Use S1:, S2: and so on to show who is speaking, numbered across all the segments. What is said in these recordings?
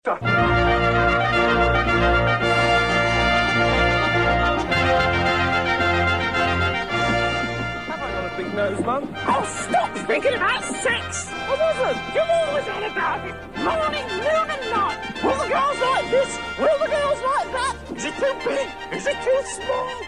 S1: Big nose, Mum.
S2: Oh, stop thinking about sex!
S1: I wasn't.
S2: You're always on about it. Morning, noon and night. Will the girls like this? Will the girls like that? Is it too big? Is it too small?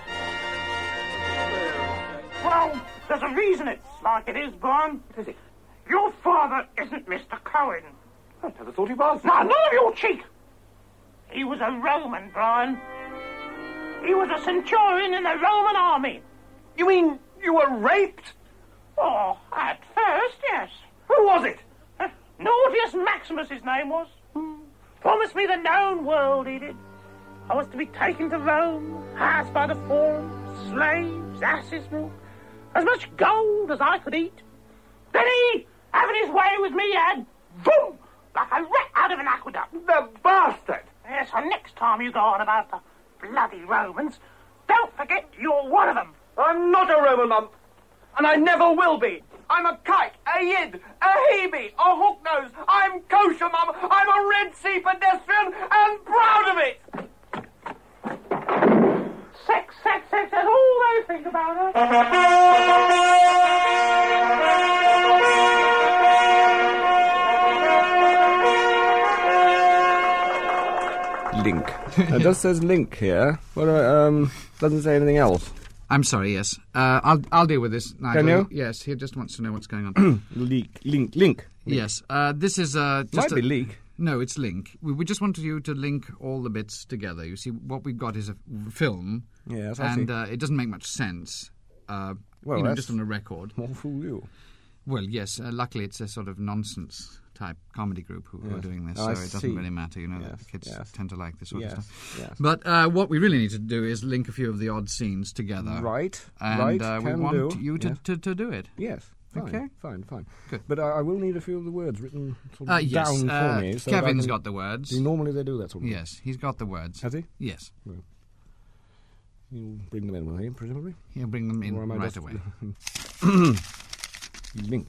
S2: Well, there's a reason it's like it is, Brian.
S1: What is it?
S2: Your father isn't Mr. Cohen.
S1: I never thought he was.
S2: No, none of your cheek. He was a Roman, Brian. He was a centurion in the Roman army.
S1: You mean you were raped?
S2: Oh, at first, yes.
S1: Who was it?
S2: Nautius Maximus, his name was. Promised me the known world, he did. I was to be taken to Rome, housed by the Forum, slaves, asses' milk, as much gold as I could eat. Then he, having his way with me, had, boom, like a rat out of an aqueduct.
S1: The bastard!
S2: Yes, and next time you go on about the bloody Romans, don't forget you're one of them.
S1: I'm not a Roman, Mum. And I never will be. I'm a kike, a yid, a hebe, a hooknose. I'm kosher, Mum. I'm a Red Sea pedestrian and proud of it.
S2: Sex, sex, sex, that's all they think about her.
S3: Link. It just says link here. What doesn't say anything else.
S4: I'm sorry, yes. I'll deal with this, Nigel.
S3: Can you?
S4: Yes, he just wants to know what's going on.
S3: Link.
S4: Yes, this is just
S3: Might be leak.
S4: No, it's link. We just wanted you to link all the bits together. You see, what we've got is a film.
S3: Yes, I
S4: and
S3: see.
S4: It doesn't make much sense.
S3: Well,
S4: just on a record.
S3: More fool you.
S4: Well, yes. Luckily, it's a sort of nonsense type comedy group who are doing this, so it doesn't really matter. You know, the kids tend to like this sort of stuff.
S3: Yes.
S4: But what we really need to do is link a few of the odd scenes together.
S3: Right.
S4: And we want you to do it.
S3: Yes. Fine,
S4: okay.
S3: Fine.
S4: Good.
S3: But I will need a few of the words written sort of
S4: yes.
S3: down for me. So
S4: Kevin's got the words.
S3: Normally they do that sort of thing.
S4: Yes, he's got the words.
S3: Has he?
S4: Yes.
S3: Well, you'll bring them in, will he, presumably?
S4: He'll bring them in right away.
S3: Link.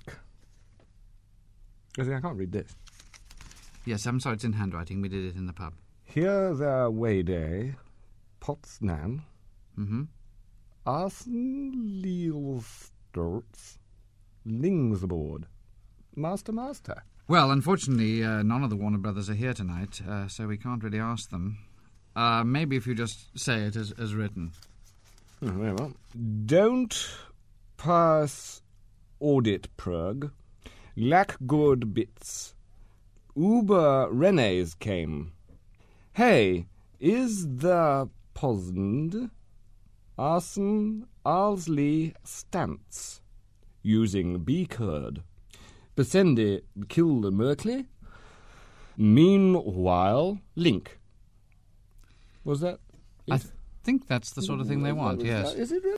S3: I can't read this.
S4: Yes, I'm sorry, it's in handwriting. We did it in the pub.
S3: Here there Wayday, Potsnan, Arsenleelstorts, Lingsboard, Master.
S4: Well, unfortunately, none of the Warner Brothers are here tonight, so we can't really ask them. Maybe if you just say it as written.
S3: Very well. Don't pass audit prug. Lack good bits. Uber Renes came. Hey, is the Posnd Arsen Arsley Stance using B-Curd. Besendi kill the Merkley. Meanwhile, Link. Was that?
S4: I think that's the sort of thing they want, yes.
S3: Is it really?